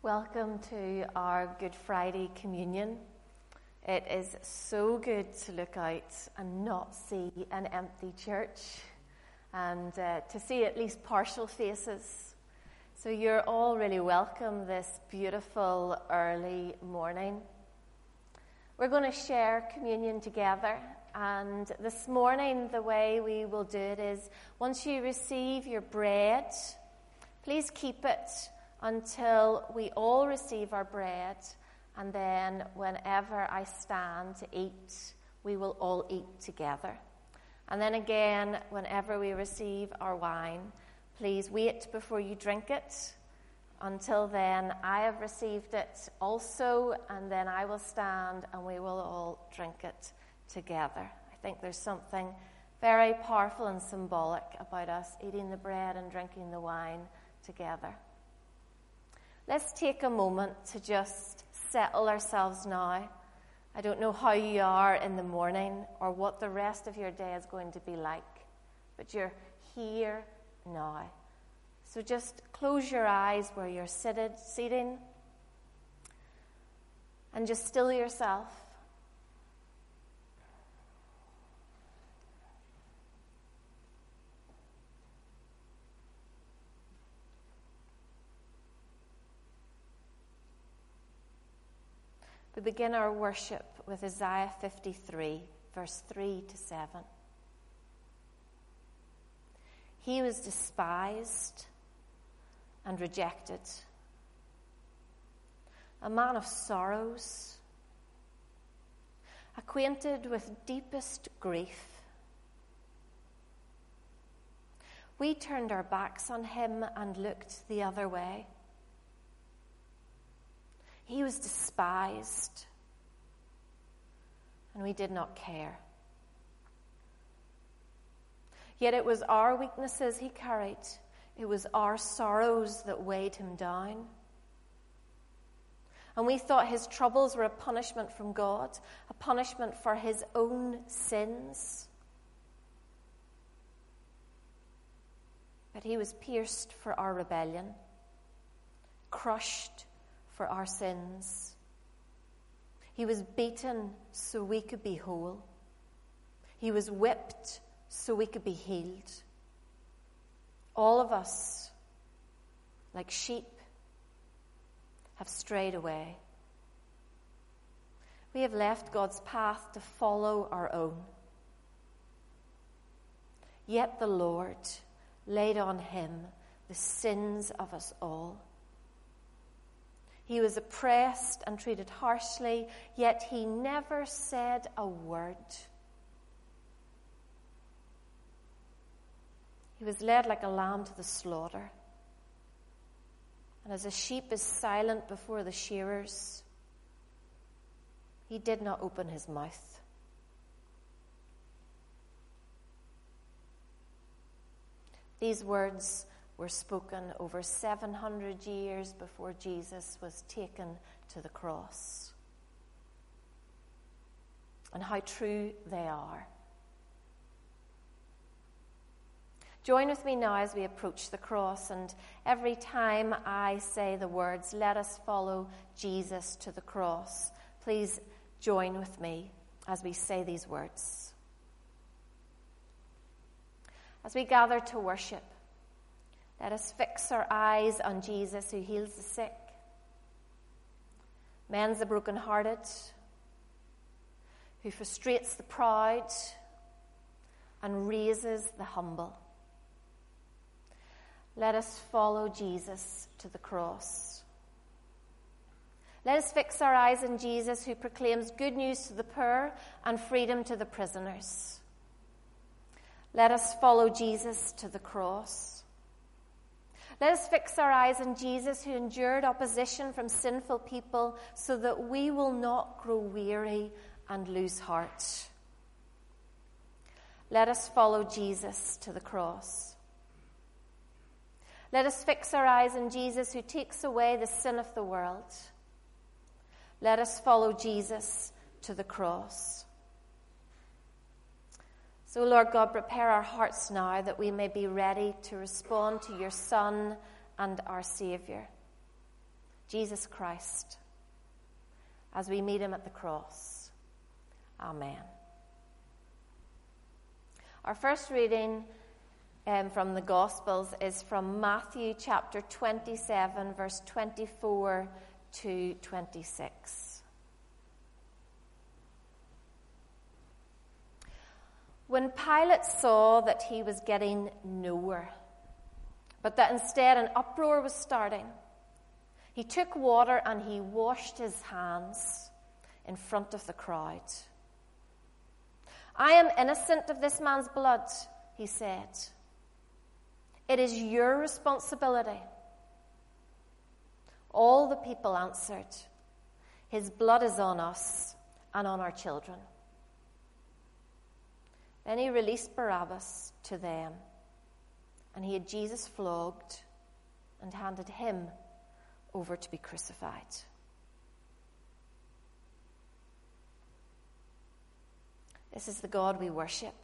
Welcome to our Good Friday communion. It is so good to look out and not see an empty church and to see at least partial faces. So you're all really welcome this beautiful early morning. We're going to share communion together, and this morning the way we will do it is once you receive your bread, please keep it until we all receive our bread, and then whenever I stand to eat, we will all eat together. And then again, whenever we receive our wine, please wait before you drink it. Until then, I have received it also, and then I will stand and we will all drink it together. I think there's something very powerful and symbolic about us eating the bread and drinking the wine together. Let's take a moment to just settle ourselves now. I don't know how you are in the morning or what the rest of your day is going to be like, but you're here now. So just close your eyes where you're seating, and just still yourself. We begin our worship with Isaiah 53, verse 3 to 7. He was despised and rejected, a man of sorrows, acquainted with deepest grief. We turned our backs on him and looked the other way. He was despised, and we did not care. Yet it was our weaknesses he carried. It was our sorrows that weighed him down. And we thought his troubles were a punishment from God, a punishment for his own sins. But he was pierced for our rebellion, crushed for our sins. He was beaten so we could be whole. He was whipped so we could be healed. All of us, like sheep, have strayed away. We have left God's path to follow our own. Yet the Lord laid on him the sins of us all. He was oppressed and treated harshly, yet he never said a word. He was led like a lamb to the slaughter. And as a sheep is silent before the shearers, he did not open his mouth. These words were spoken over 700 years before Jesus was taken to the cross. And how true they are. Join with me now as we approach the cross, and every time I say the words, "Let us follow Jesus to the cross," please join with me as we say these words. As we gather to worship, let us fix our eyes on Jesus who heals the sick, mends the brokenhearted, who frustrates the proud, and raises the humble. Let us follow Jesus to the cross. Let us fix our eyes on Jesus who proclaims good news to the poor and freedom to the prisoners. Let us follow Jesus to the cross. Let us fix our eyes on Jesus who endured opposition from sinful people so that we will not grow weary and lose heart. Let us follow Jesus to the cross. Let us fix our eyes on Jesus who takes away the sin of the world. Let us follow Jesus to the cross. So, Lord God, prepare our hearts now that we may be ready to respond to your Son and our Saviour. Jesus Christ, as we meet him at the cross. Amen. Our first reading from the Gospels is from Matthew chapter 27, verse 24 to 26. When Pilate saw that he was getting nowhere, but that instead an uproar was starting, he took water and he washed his hands in front of the crowd. "I am innocent of this man's blood," he said. "It is your responsibility." All the people answered, "His blood is on us and on our children." Then he released Barabbas to them, and he had Jesus flogged and handed him over to be crucified. This is the God we worship,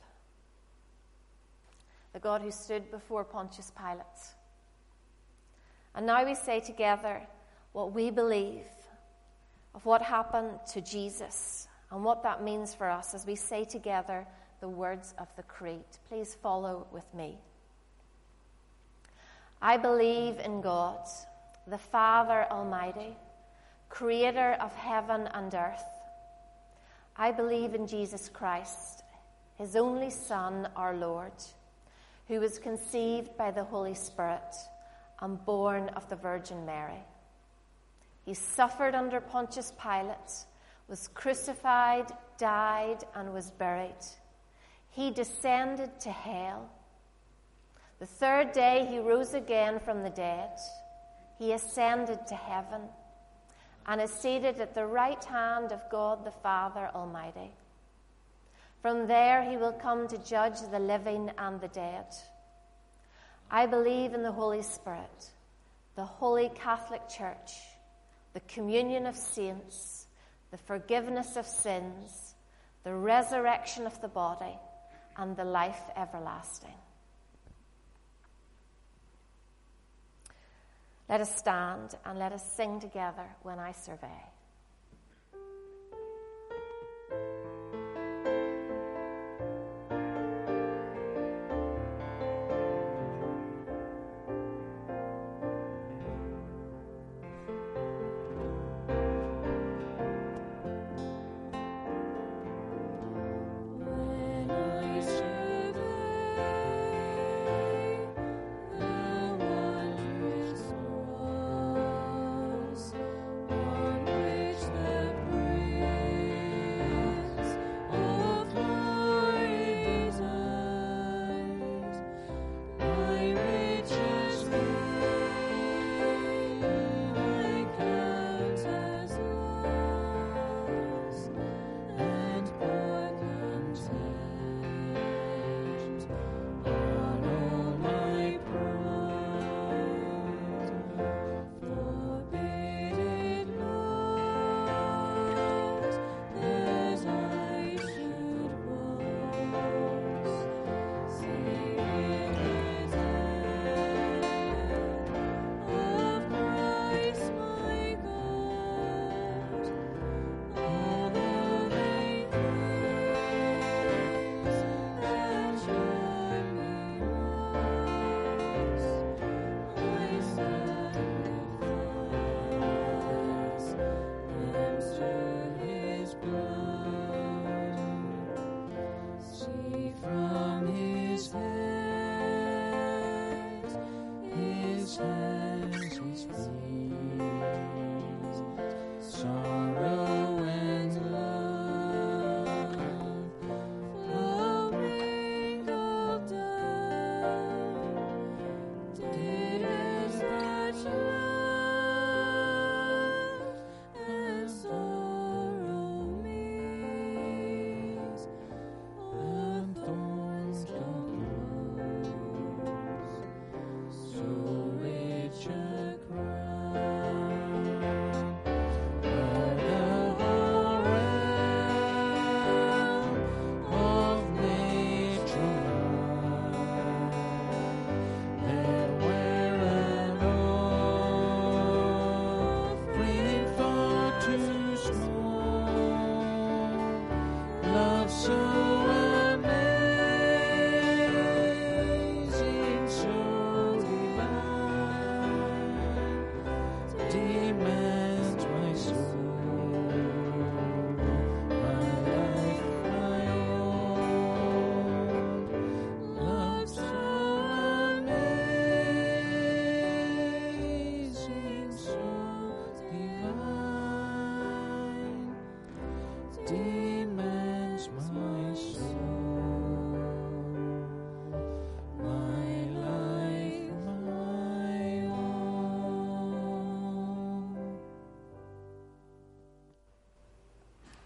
the God who stood before Pontius Pilate. And now we say together what we believe of what happened to Jesus and what that means for us as we say together the words of the Creed. Please follow with me. I believe in God, the Father Almighty, creator of heaven and earth. I believe in Jesus Christ, his only Son, our Lord, who was conceived by the Holy Spirit and born of the Virgin Mary. He suffered under Pontius Pilate, was crucified, died, and was buried. He descended to hell. The third day he rose again from the dead. He ascended to heaven and is seated at the right hand of God the Father Almighty. From there he will come to judge the living and the dead. I believe in the Holy Spirit, the Holy Catholic Church, the communion of saints, the forgiveness of sins, the resurrection of the body, and the life everlasting. Let us stand and let us sing together When I Survey.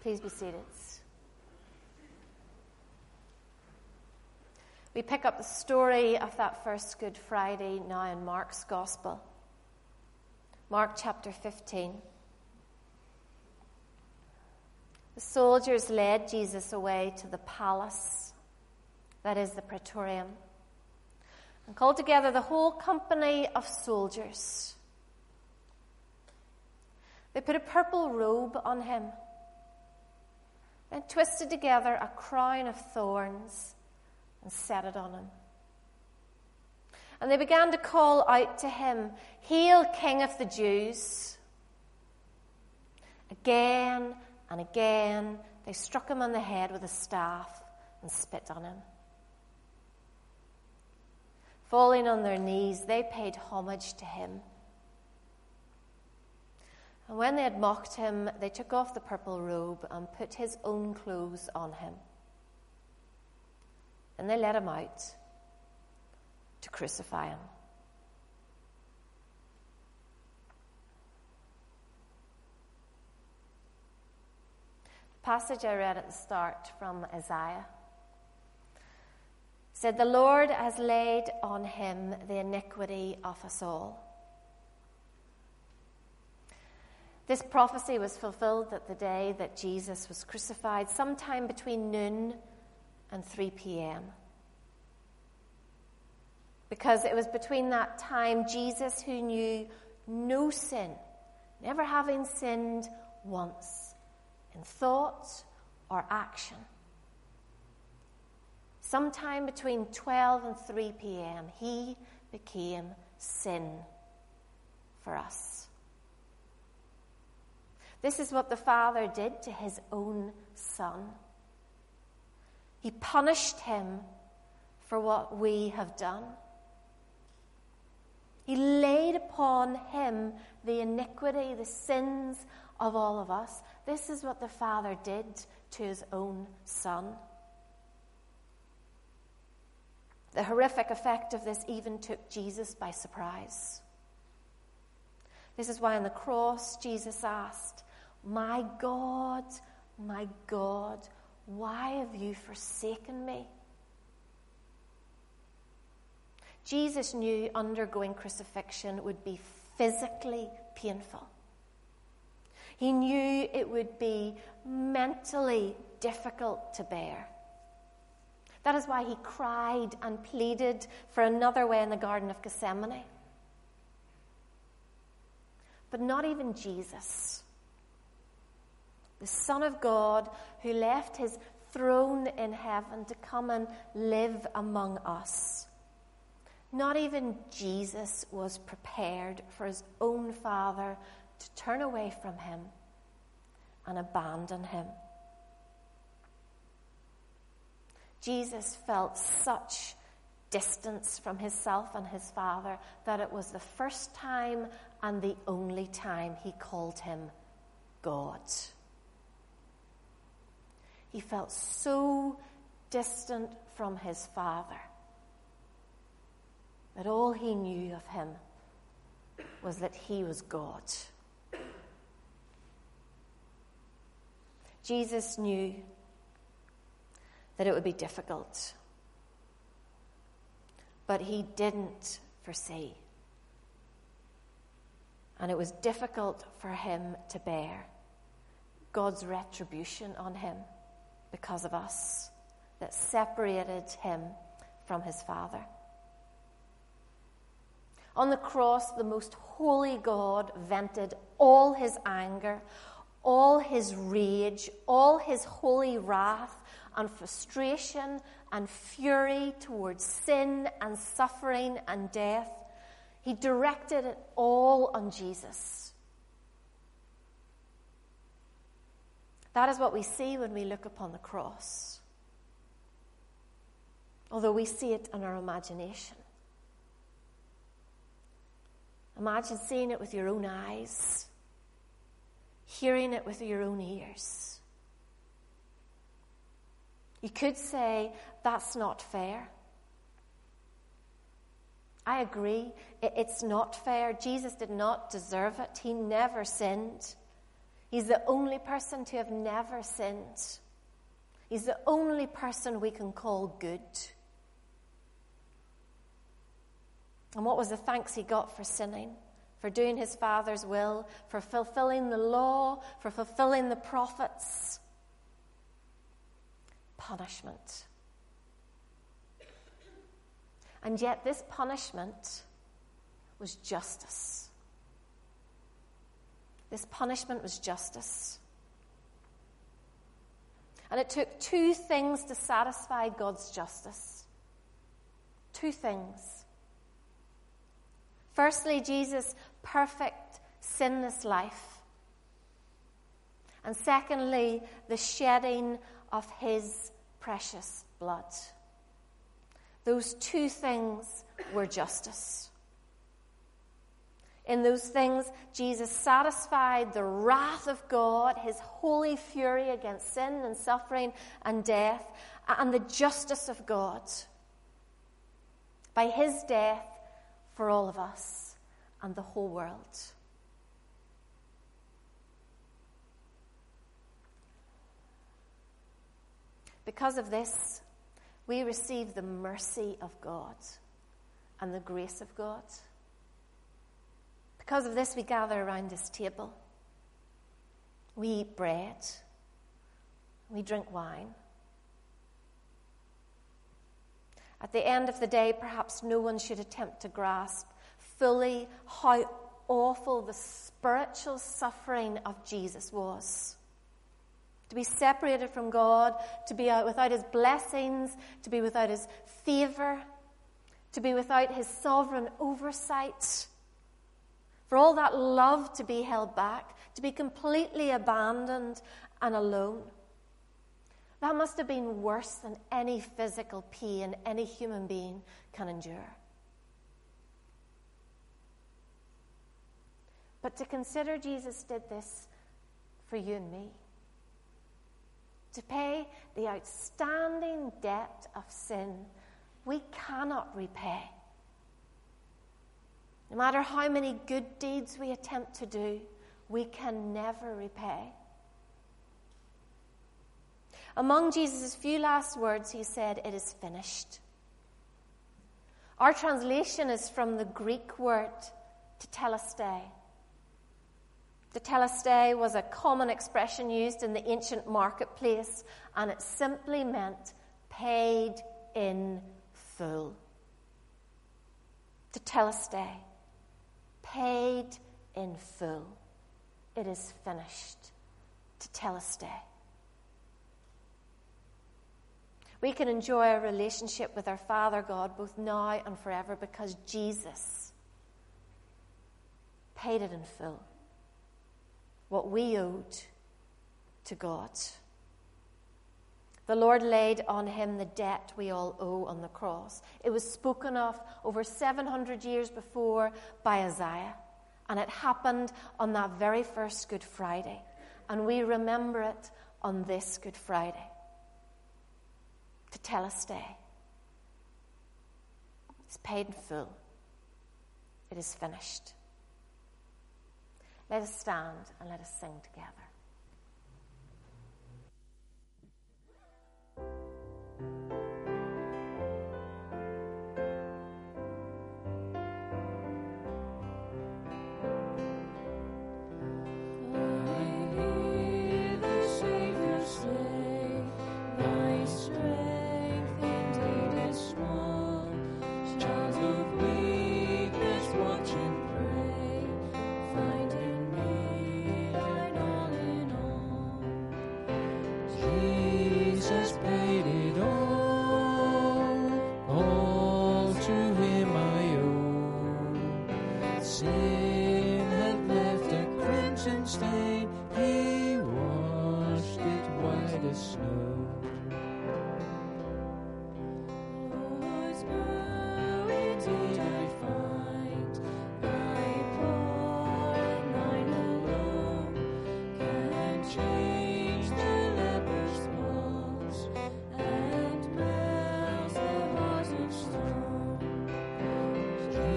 Please be seated. We pick up the story of that first Good Friday now in Mark's Gospel. Mark chapter 15. The soldiers led Jesus away to the palace, that is the praetorium, and called together the whole company of soldiers. They put a purple robe on him, then twisted together a crown of thorns and set it on him. And they began to call out to him, "Hail, King of the Jews!" Again and again they struck him on the head with a staff and spit on him. Falling on their knees, they paid homage to him. And when they had mocked him, they took off the purple robe and put his own clothes on him. And they led him out to crucify him. The passage I read at the start from Isaiah said, "The Lord has laid on him the iniquity of us all." This prophecy was fulfilled at the day that Jesus was crucified, sometime between noon and 3 p.m. Because it was between that time Jesus, who knew no sin, never having sinned once, in thought or action, sometime between 12 and 3 p.m., he became sin for us. This is what the Father did to his own Son. He punished him for what we have done. He laid upon him the iniquity, the sins of all of us. This is what the Father did to his own Son. The horrific effect of this even took Jesus by surprise. This is why on the cross Jesus asked, my God, why have you forsaken me?" Jesus knew undergoing crucifixion would be physically painful. He knew it would be mentally difficult to bear. That is why he cried and pleaded for another way in the Garden of Gethsemane. But not even Jesus, the Son of God, who left his throne in heaven to come and live among us, not even Jesus was prepared for his own Father to turn away from him and abandon him. Jesus felt such distance from himself and his Father that it was the first time and the only time he called him God. He felt so distant from his Father that all he knew of him was that he was God. Jesus knew that it would be difficult, but he didn't foresee. And it was difficult for him to bear God's retribution on him because of us, that separated him from his Father. On the cross, the most holy God vented all his anger, all his rage, all his holy wrath and frustration and fury towards sin and suffering and death. He directed it all on Jesus. That is what we see when we look upon the cross, although we see it in our imagination. Imagine seeing it with your own eyes, hearing it with your own ears. You could say, that's not fair. I agree, it's not fair. Jesus did not deserve it. He never sinned. He's the only person to have never sinned. He's the only person we can call good. And what was the thanks he got for sinning? For doing his Father's will, for fulfilling the law, for fulfilling the prophets? Punishment. And yet this punishment was justice. This punishment was justice. And it took two things to satisfy God's justice. Two things. Firstly, Jesus' perfect, sinless life. And secondly, the shedding of his precious blood. Those two things were justice. In those things, Jesus satisfied the wrath of God, his holy fury against sin and suffering and death, and the justice of God by his death for all of us and the whole world. Because of this, we receive the mercy of God and the grace of God. Because of this, we gather around this table. We eat bread. We drink wine. At the end of the day, perhaps no one should attempt to grasp fully how awful the spiritual suffering of Jesus was. To be separated from God, to be without his blessings, to be without his favor, to be without his sovereign oversight. For all that love to be held back, to be completely abandoned and alone. That must have been worse than any physical pain any human being can endure. But to consider Jesus did this for you and me. To pay the outstanding debt of sin we cannot repay. No matter how many good deeds we attempt to do, we can never repay. Among Jesus' few last words, he said, "It is finished." Our translation is from the Greek word tetelestai. Tetelestai was a common expression used in the ancient marketplace, and it simply meant paid in full. Tetelestai. Paid in full. It is finished. Tetelestai. We can enjoy a relationship with our Father God both now and forever because Jesus paid it in full. What we owed to God. The Lord laid on him the debt we all owe on the cross. It was spoken of over 700 years before by Isaiah, and it happened on that very first Good Friday, and we remember it on this Good Friday. Tetelestai. It's paid in full. It is finished. Let us stand and let us sing together.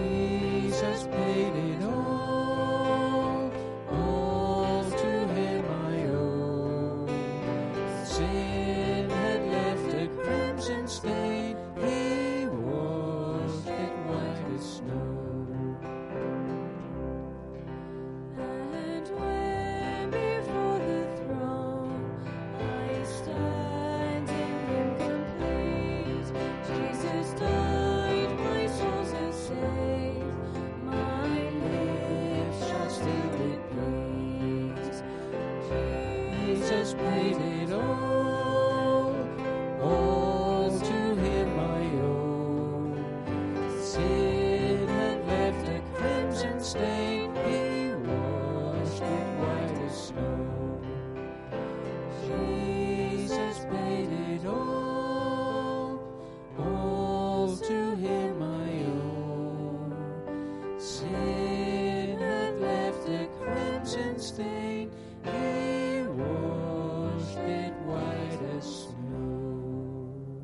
Jesus paid it all to him stain, he washed it white as snow. Jesus paid it all to him I owe. Sin had left a crimson stain, he washed it white as snow.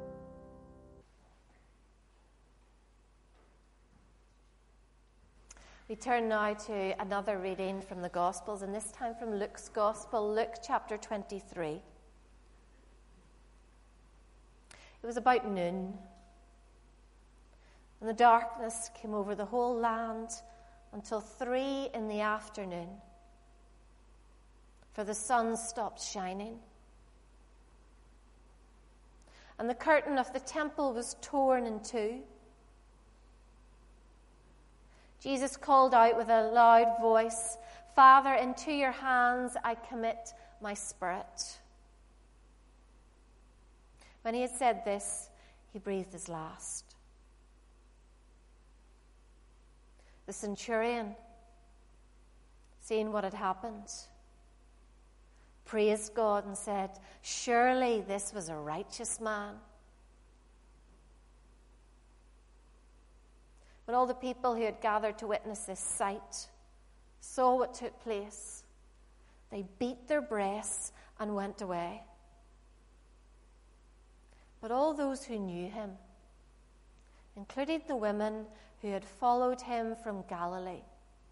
We turn now to another reading from the Gospels, and this time from Luke's Gospel, Luke chapter 23. It was about noon, and the darkness came over the whole land until 3 in the afternoon, for the sun stopped shining. And the curtain of the temple was torn in two. Jesus called out with a loud voice, "Father, into your hands I commit my spirit." When he had said this, he breathed his last. The centurion, seeing what had happened, praised God and said, "Surely this was a righteous man." When all the people who had gathered to witness this sight saw what took place, they beat their breasts and went away. But all those who knew him, including the women who had followed him from Galilee,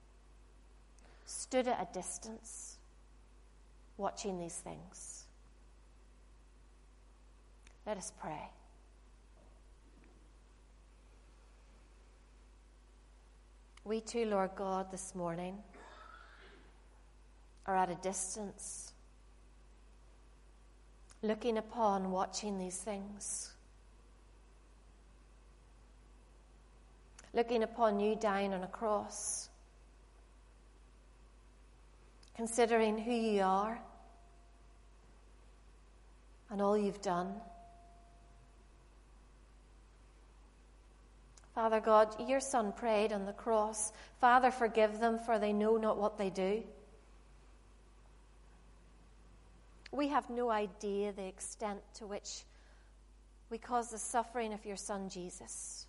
stood at a distance, watching these things. Let us pray. We too, Lord God, this morning are at a distance, looking upon, watching these things, looking upon you dying on a cross, considering who you are and all you've done. Father God, your Son prayed on the cross, "Father, forgive them, for they know not what they do." We have no idea the extent to which we cause the suffering of your Son, Jesus.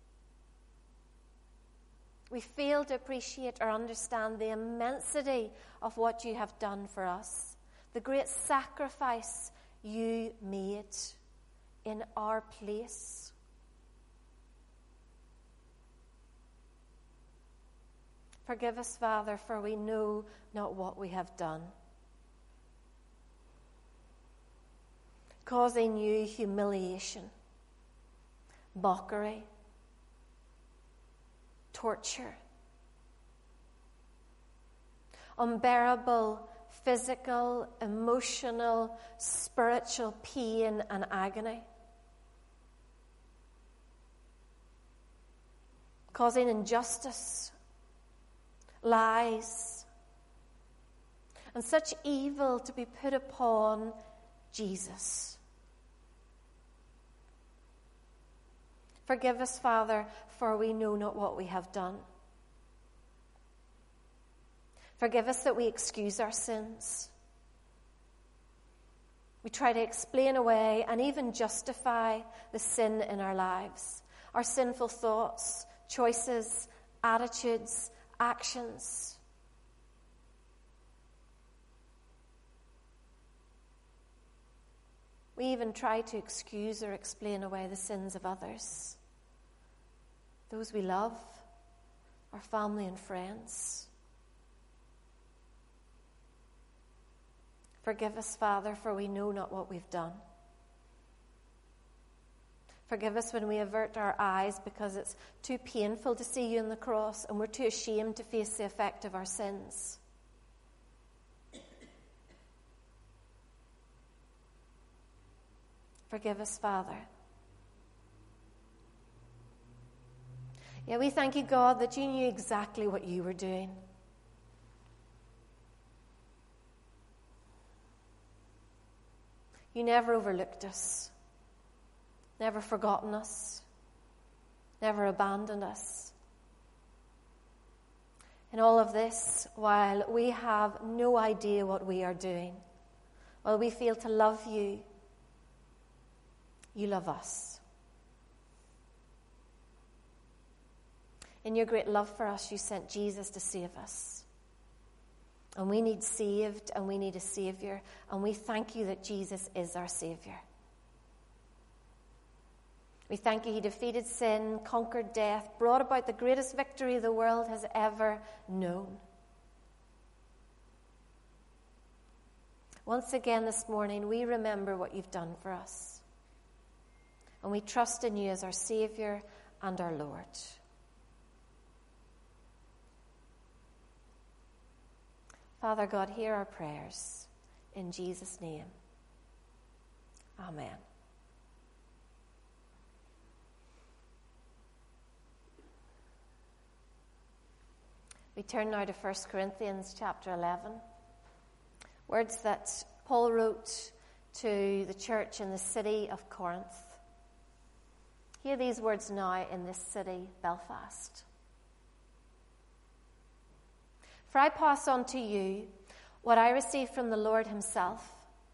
We fail to appreciate or understand the immensity of what you have done for us, the great sacrifice you made in our place. Forgive us, Father, for we know not what we have done, causing you humiliation, mockery, torture, unbearable physical, emotional, spiritual pain and agony, causing injustice, lies, and such evil to be put upon Jesus. Forgive us, Father, for we know not what we have done. Forgive us that we excuse our sins. We try to explain away and even justify the sin in our lives, our sinful thoughts, choices, attitudes, actions. We even try to excuse or explain away the sins of others, those we love, our family and friends. Forgive us, Father, for we know not what we've done. Forgive us when we avert our eyes because it's too painful to see you on the cross and we're too ashamed to face the effect of our sins. Forgive us, Father. Yeah, we thank you, God, that you knew exactly what you were doing. You never overlooked us, never forgotten us, never abandoned us. In all of this, while we have no idea what we are doing, while we fail to love you, you love us. In your great love for us, you sent Jesus to save us. And we need saved, and we need a Savior. And we thank you that Jesus is our Savior. We thank you he defeated sin, conquered death, brought about the greatest victory the world has ever known. Once again this morning, we remember what you've done for us. And we trust in you as our Savior and our Lord. Father God, hear our prayers. In Jesus' name. Amen. We turn now to 1 Corinthians chapter 11. Words that Paul wrote to the church in the city of Corinth. Hear these words now in this city, Belfast. For I pass on to you what I received from the Lord himself,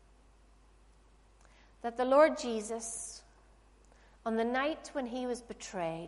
that the Lord Jesus, on the night when he was betrayed,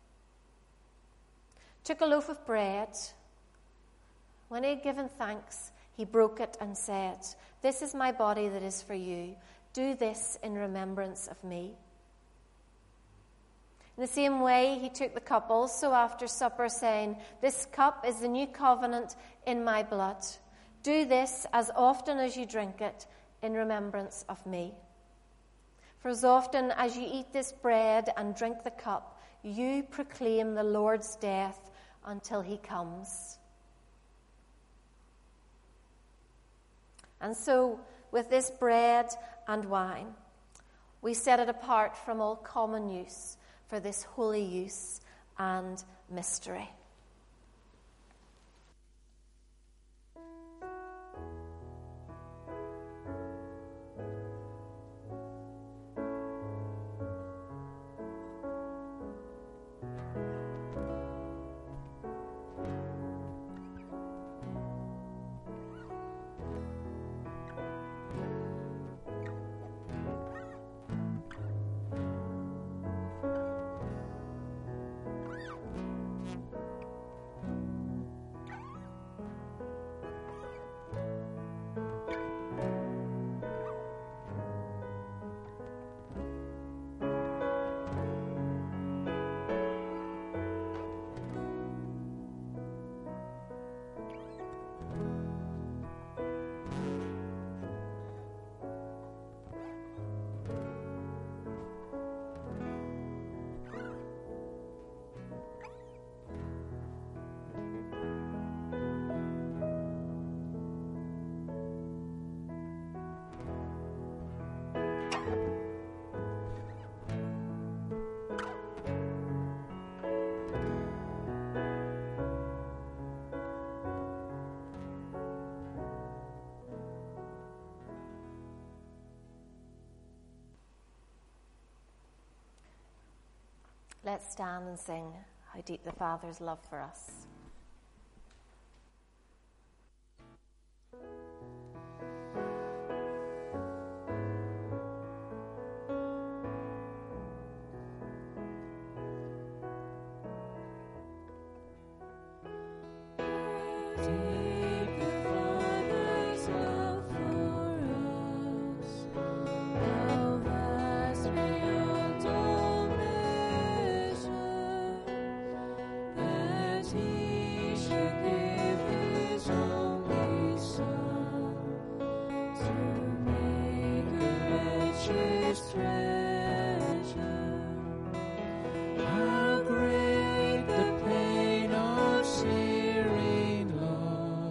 took a loaf of bread. When he had given thanks, he broke it and said, "This is my body that is for you. Do this in remembrance of me." In the same way, he took the cup also after supper, saying, "This cup is the new covenant in my blood. Do this as often as you drink it in remembrance of me. For as often as you eat this bread and drink the cup, you proclaim the Lord's death until he comes." And so, with this bread and wine, we set it apart from all common use for this holy use and mystery. Let's stand and sing How Deep the Father's Love for Us. How great the pain of searing love.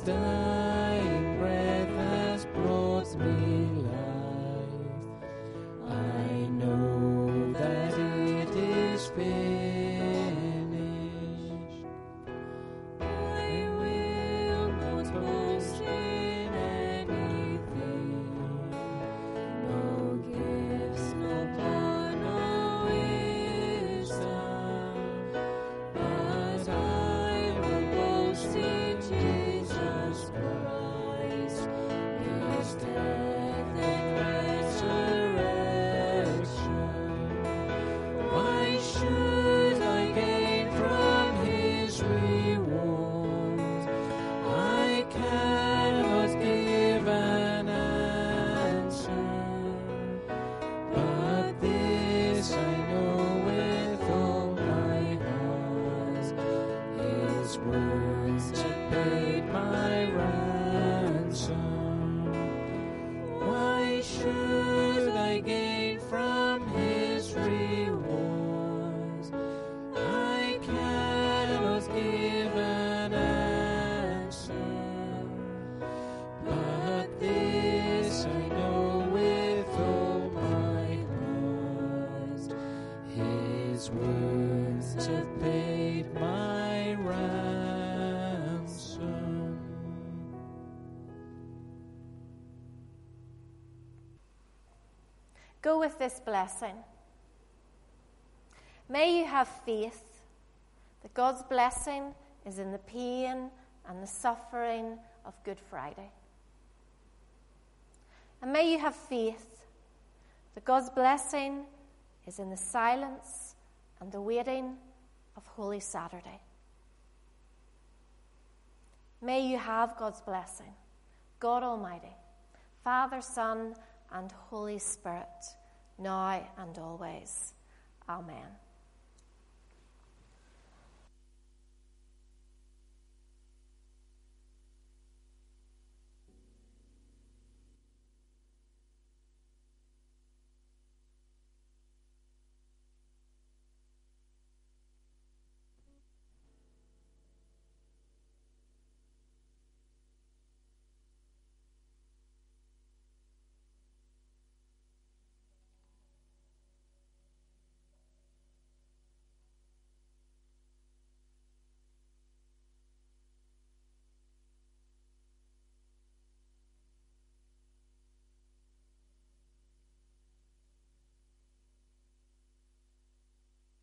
dying breath has brought me life. I know that it is finished. I will not boast in anything, no gifts, no power, no wisdom, but I will boast in Jesus Christ, His death and resurrection. Why should I gain from His reward? I cannot give an answer, but this I know with all my heart, His words have paid my ransom. Why should I gain from His reward? I cannot give an answer, but this I know with all my heart, His words have paid my ransom. Go with this blessing. May you have faith that God's blessing is in the pain and the suffering of Good Friday. And may you have faith that God's blessing is in the silence and the waiting of Holy Saturday. May you have God's blessing, God Almighty, Father, Son, and Holy Spirit, now and always. Amen.